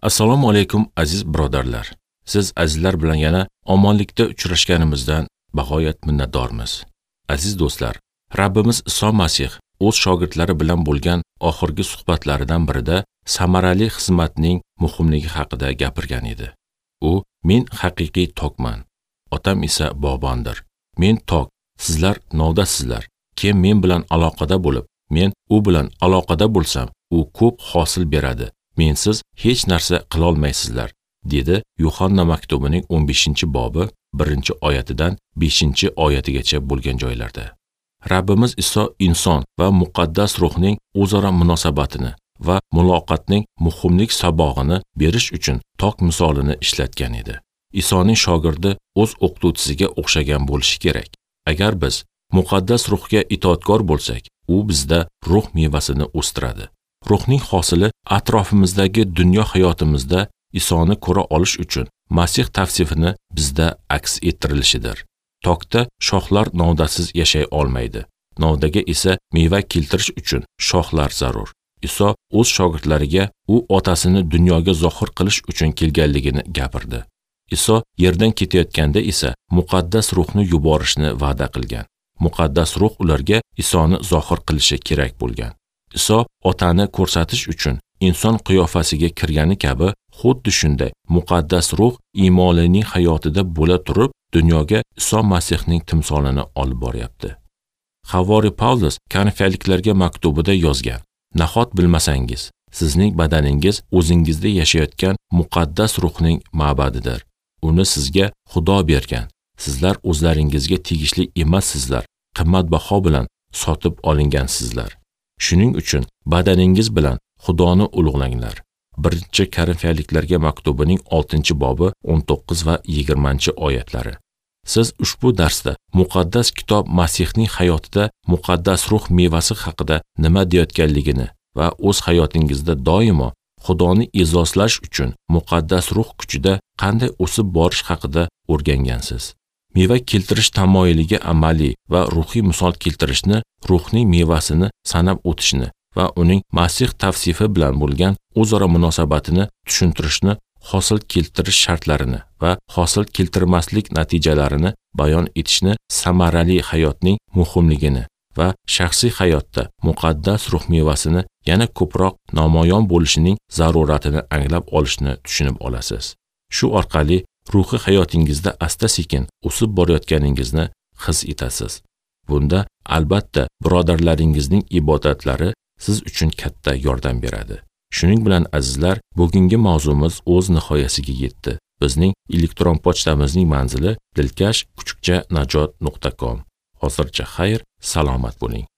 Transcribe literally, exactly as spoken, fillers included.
Assalomu alaykum aziz birodarlar. Siz azizlar bilan yana omonlikda uchrashganimizdan bag'oyat minnatdormiz. Aziz do'stlar, Rabbimiz Iso Masih o'z shogirdlari bilan bo'lgan oxirgi suhbatlaridan birida samarali xizmatning muhimligi haqida gapirgan edi. U: "Men haqiqiy tokman, otam esa bog'bondir. Men tok, sizlar novdasizlar. Kim men bilan aloqada bo'lib, men u bilan aloqada bo'lsam, u ko'p hosil beradi. Mensiz hech narsa qila olmaysizlar", dedi Yuhanna maktubining o'n beshinchi bobi birinchi oyatidan beshinchi oyatigacha bo'lgan joylarda. Rabbimiz Iso inson va muqaddas ruhning o'zaro munosabatini va muloqotning muhimlik sabog'ini berish uchun tok misolini ishlatgan edi. Isoning shogirdi o'z o'qituvchisiga o'xshagan bo'lishi kerak. Agar biz muqaddas ruhga itoatkor bo'lsak, u bizda ruh mevasini o'stiradi. Ruhning hosili atrofimizdagi dunyo hayotimizda Isoni ko'ra olish uchun Masih tavsifini bizda aks ettirilishidir. Tokda shoxlar novdasiz yashay olmaydi. Novdaga esa meva keltirish uchun shoxlar zarur. Iso o'z shogirdlariga u otasini dunyoga zohir qilish uchun kelganligini gapirdi. Iso yerdan ketayotganda esa muqaddas ruhni yuborishni va'da qilgan. Muqaddas ruh ularga Isoni zohir qilishi kerak bo'lgan. Iso otani ko'rsatish uchun inson qiyofasiga kirgani kabi, xuddi shunday muqaddas ruh iymonlining hayotida bo'la turib, dunyoga Iso Masihning timsolini olib boryapti. Havori Pavlus Konfiyaliklarga maktubida yozgan: "Nahot bilmasangiz, sizning badaningiz o'zingizda yashayotgan muqaddas ruhning ma'badidir. Uni sizga Xudo bergan. Sizlar o'zlaringizga tegishli emassizlar, qimmatbaho bilan sotib olingansizlar. Shuning uchun badaningiz bilan Xudoni ulug'langlar." birinchi Konfiyaliklarga maktubining oltinchi bobi o'n to'qqiz va yigirmanchi oyatlari. Siz ushbu darsda muqaddas kitob Masihning hayotida muqaddas ruh mevasi haqida nima deyotganligini va o'z hayotingizda doimo Xudoni e'zozlash uchun muqaddas ruh kuchida qanday o'sib borish haqida o'rgangansiz. Meva keltirish tamoyiliga amaliy va ruhiy misol keltirishni, ruhning mevasini sanab o'tishni va uning Masih tavsifi bilan bo'lgan o'zaro munosabatini tushuntirishni, hosil keltirish shartlarini va hosil keltirmaslik natijalarini bayon etishni, samarali hayotning muhimligini va shaxsiy hayotda muqaddas ruh mevasini yana ko'proq namoyon bo'lishining zaruratini anglab olishni tushunib olasiz. Shu orqali ruhiy hayotingizda asta-sekin o'sib borayotganingizni his etasiz. Bunda albatta birodarlaringizning ibodatlari siz uchun katta yordam beradi. Shuning bilan azizlar, bugungi mavzumiz o'z nihoyasiga yetdi. Bizning elektron pochtamizning manzili dilkash kuchukcha najot nuqta com. Hozircha xayr, salomat bo'ling.